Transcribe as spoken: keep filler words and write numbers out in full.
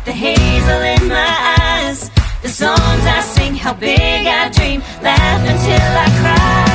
the hazel in my eyes, the songs I sing, how big I dream, laugh until I cry.